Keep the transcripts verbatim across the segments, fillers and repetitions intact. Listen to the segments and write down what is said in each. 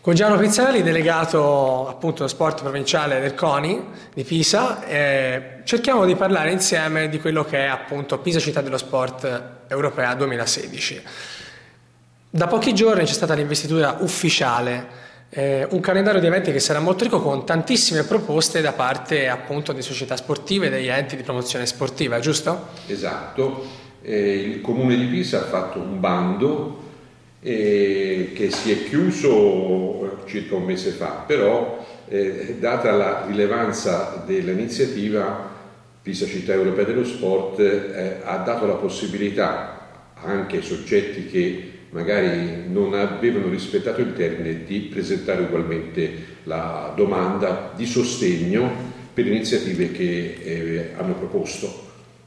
Con Gianluca Pizzarelli, delegato appunto dello sport provinciale del CONI di Pisa, eh, cerchiamo di parlare insieme di quello che è appunto Pisa Città dello Sport Europea duemilasedici. Da pochi giorni c'è stata l'investitura ufficiale, eh, un calendario di eventi che sarà molto ricco con tantissime proposte da parte appunto di società sportive e degli enti di promozione sportiva, giusto? Esatto, eh, il Comune di Pisa ha fatto un bando eh, che si è chiuso circa un mese fa, però eh, data la rilevanza dell'iniziativa, Pisa Città Europea dello Sport eh, ha dato la possibilità anche ai soggetti che magari non avevano rispettato il termine di presentare ugualmente la domanda di sostegno per iniziative che eh, hanno proposto.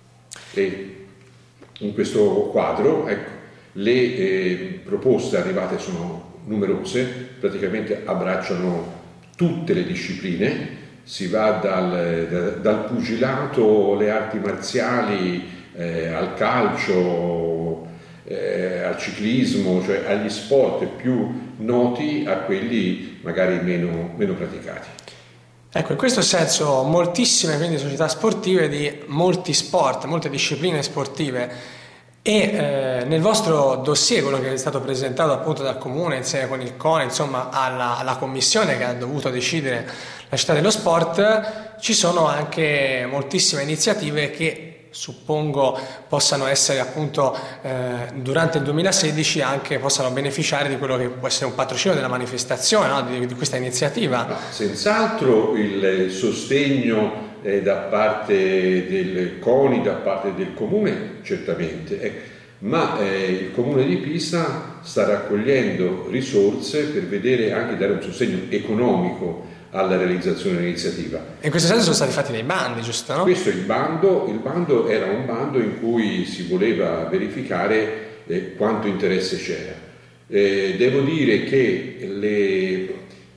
E in questo quadro, ecco, le eh, proposte arrivate sono numerose, praticamente abbracciano tutte le discipline, si va dal, da, dal pugilato, le arti marziali, eh, al calcio, eh, al ciclismo, cioè agli sport più noti a quelli magari meno, meno praticati. Ecco, in questo senso moltissime quindi società sportive di molti sport, molte discipline sportive. E eh, nel vostro dossier, quello che è stato presentato appunto dal Comune insieme con il CONI, insomma alla, alla commissione che ha dovuto decidere la città dello sport, ci sono anche moltissime iniziative che suppongo possano essere appunto eh, durante il duemilasedici anche possano beneficiare di quello che può essere un patrocinio della manifestazione, no? di, di questa iniziativa. No, senz'altro il sostegno eh, da parte del CONI, da parte del Comune, certamente, eh, ma eh, il Comune di Pisa sta raccogliendo risorse per vedere anche dare un sostegno economico alla realizzazione dell'iniziativa. E in questo senso sono stati fatti dei bandi, giusto? No? Questo è il bando, il bando era un bando in cui si voleva verificare eh, quanto interesse c'era. Eh, devo dire che le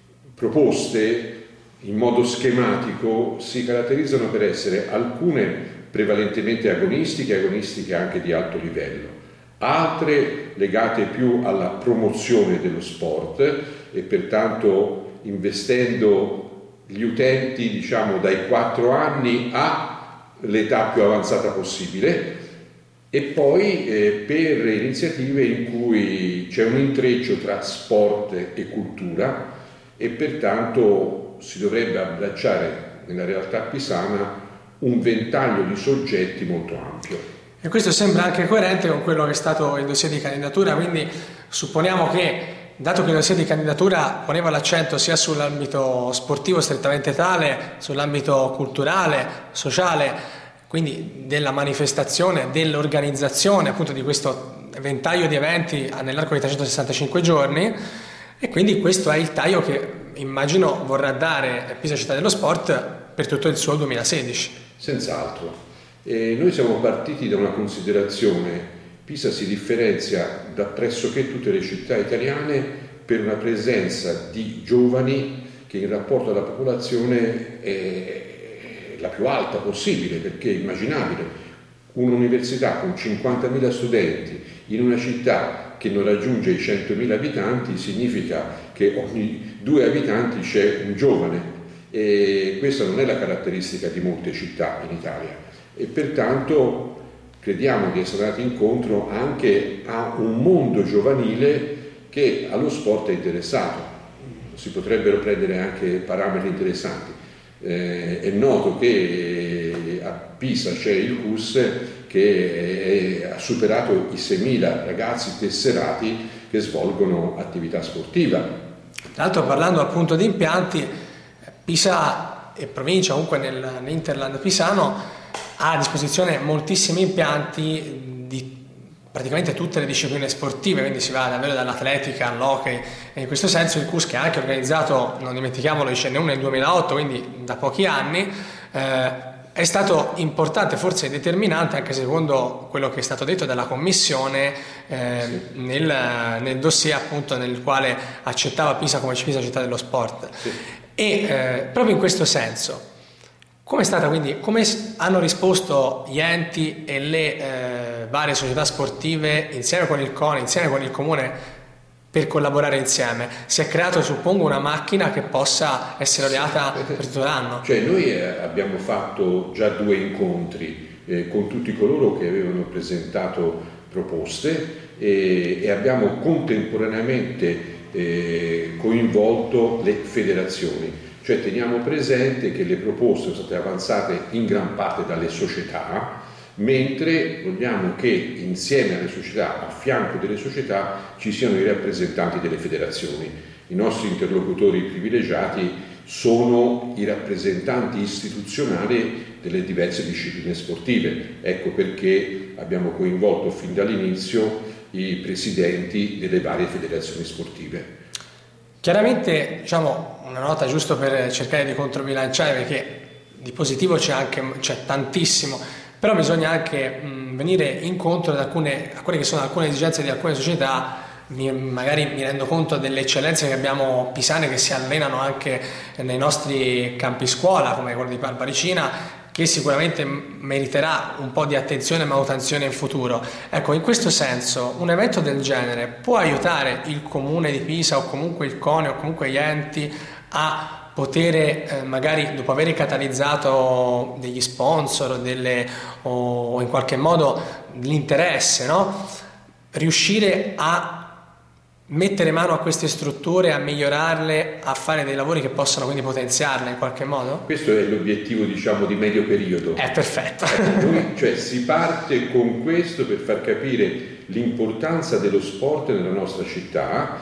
proposte in modo schematico si caratterizzano per essere alcune prevalentemente agonistiche, agonistiche anche di alto livello, altre legate più alla promozione dello sport e pertanto investendo gli utenti diciamo dai quattro anni all'età più avanzata possibile, e poi eh, per iniziative in cui c'è un intreccio tra sport e cultura e pertanto si dovrebbe abbracciare nella realtà pisana un ventaglio di soggetti molto ampio. E questo sembra anche coerente con quello che è stato il dossier di candidatura, quindi supponiamo che, dato che il dossier di candidatura poneva l'accento sia sull'ambito sportivo strettamente tale, sull'ambito culturale, sociale, quindi della manifestazione, dell'organizzazione appunto di questo ventaglio di eventi nell'arco di trecentosessantacinque giorni, e quindi questo è il taglio che immagino vorrà dare Pisa Città dello Sport per tutto il suo duemilasedici. Senz'altro. E noi siamo partiti da una considerazione: Pisa si differenzia da pressoché tutte le città italiane per una presenza di giovani che in rapporto alla popolazione è la più alta possibile, perché è immaginabile un'università con cinquantamila studenti in una città che non raggiunge i centomila abitanti significa che ogni due abitanti c'è un giovane, e questa non è la caratteristica di molte città in Italia, e pertanto crediamo di essere andati incontro anche a un mondo giovanile che allo sport è interessato. Si potrebbero prendere anche parametri interessanti. Eh, è noto che a Pisa c'è il C U S che è, ha superato i seimila ragazzi tesserati che svolgono attività sportiva. Tra l'altro, parlando appunto di impianti, Pisa e provincia, comunque nel, nell'Interland pisano, ha a disposizione moltissimi impianti di praticamente tutte le discipline sportive, quindi si va davvero dall'atletica all'hockey, e in questo senso il C U S, che ha anche organizzato, non dimentichiamolo, il C N U nel duemilaotto, quindi da pochi anni, eh, è stato importante, forse determinante, anche secondo quello che è stato detto dalla Commissione eh, sì. nel, nel dossier appunto nel quale accettava Pisa come Pisa Città dello Sport. Sì. E eh, proprio in questo senso, come è stata quindi, come hanno risposto gli enti e le eh, varie società sportive insieme con il CONI, insieme con il Comune, per collaborare insieme. Si è creato, suppongo, una macchina che possa essere oleata per tutto l'anno. Cioè noi eh, abbiamo fatto già due incontri eh, con tutti coloro che avevano presentato proposte e, e abbiamo contemporaneamente eh, coinvolto le federazioni. Cioè teniamo presente che le proposte sono state avanzate in gran parte dalle società, mentre vogliamo che insieme alle società, a fianco delle società, ci siano i rappresentanti delle federazioni. I nostri interlocutori privilegiati sono i rappresentanti istituzionali delle diverse discipline sportive. Ecco perché abbiamo coinvolto fin dall'inizio i presidenti delle varie federazioni sportive. Chiaramente, diciamo, una nota giusto per cercare di controbilanciare, perché di positivo c'è anche c'è tantissimo, però bisogna anche mh, venire incontro ad alcune, a quelle che sono alcune esigenze di alcune società. Mi, magari mi rendo conto delle eccellenze che abbiamo pisane che si allenano anche nei nostri campi scuola, come quello di Barbaricina, che sicuramente meriterà un po' di attenzione e manutenzione in futuro. Ecco, in questo senso un evento del genere può aiutare il comune di Pisa o comunque il CONI o comunque gli enti a poter eh, magari, dopo aver catalizzato degli sponsor delle, o in qualche modo l'interesse, no? Riuscire a mettere mano a queste strutture, a migliorarle, a fare dei lavori che possano quindi potenziarle in qualche modo? Questo è l'obiettivo, diciamo, di medio periodo. È perfetto. Noi, cioè, si parte con questo per far capire l'importanza dello sport nella nostra città,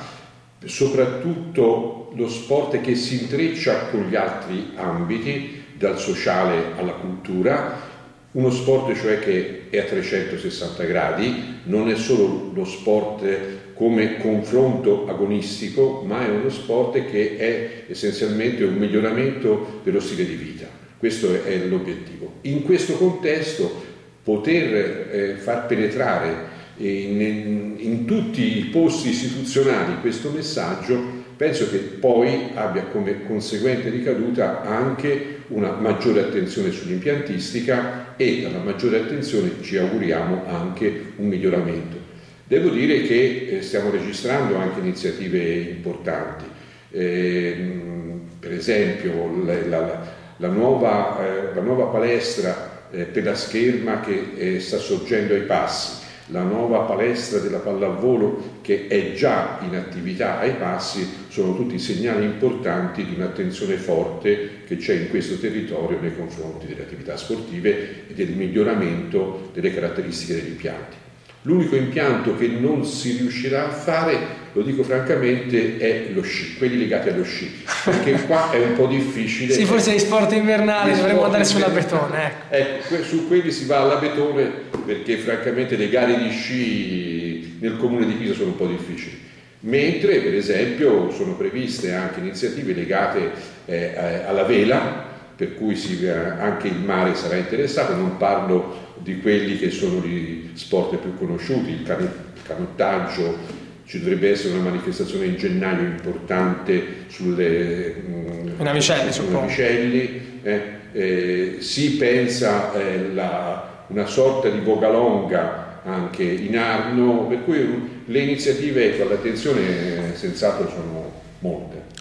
soprattutto lo sport che si intreccia con gli altri ambiti, dal sociale alla cultura. Uno sport cioè che è a trecentosessanta gradi, non è solo lo sport come confronto agonistico, ma è uno sport che è essenzialmente un miglioramento dello stile di vita. Questo è l'obiettivo. In questo contesto poter eh, far penetrare in, in, in tutti i posti istituzionali questo messaggio, penso che poi abbia come conseguente ricaduta anche una maggiore attenzione sull'impiantistica e dalla maggiore attenzione ci auguriamo anche un miglioramento. Devo dire che eh, stiamo registrando anche iniziative importanti, eh, per esempio la, la, la, nuova, eh, la nuova palestra eh, per la scherma che eh, sta sorgendo ai Passi, la nuova palestra della pallavolo che è già in attività ai Passi, sono tutti segnali importanti di un'attenzione forte che c'è in questo territorio nei confronti delle attività sportive e del miglioramento delle caratteristiche degli impianti. L'unico impianto che non si riuscirà a fare, lo dico francamente, è lo sci, quelli legati allo sci, perché qua è un po' difficile. Sì, forse gli sport invernali dovremmo andare sull'abetone. Ecco, ecco, su quelli si va all'abetone perché francamente le gare di sci nel comune di Pisa sono un po' difficili. Mentre per esempio sono previste anche iniziative legate eh, alla vela, per cui si, eh, anche il mare sarà interessato, non parlo di quelli che sono gli sport più conosciuti, il, can- il canottaggio, ci dovrebbe essere una manifestazione in gennaio importante sulle mh, navicelli, sui navicelli, eh, eh, si pensa eh, la, una sorta di Vogalonga anche in Arno, per cui le iniziative, ecco, all'attenzione eh, senz'altro sono molte.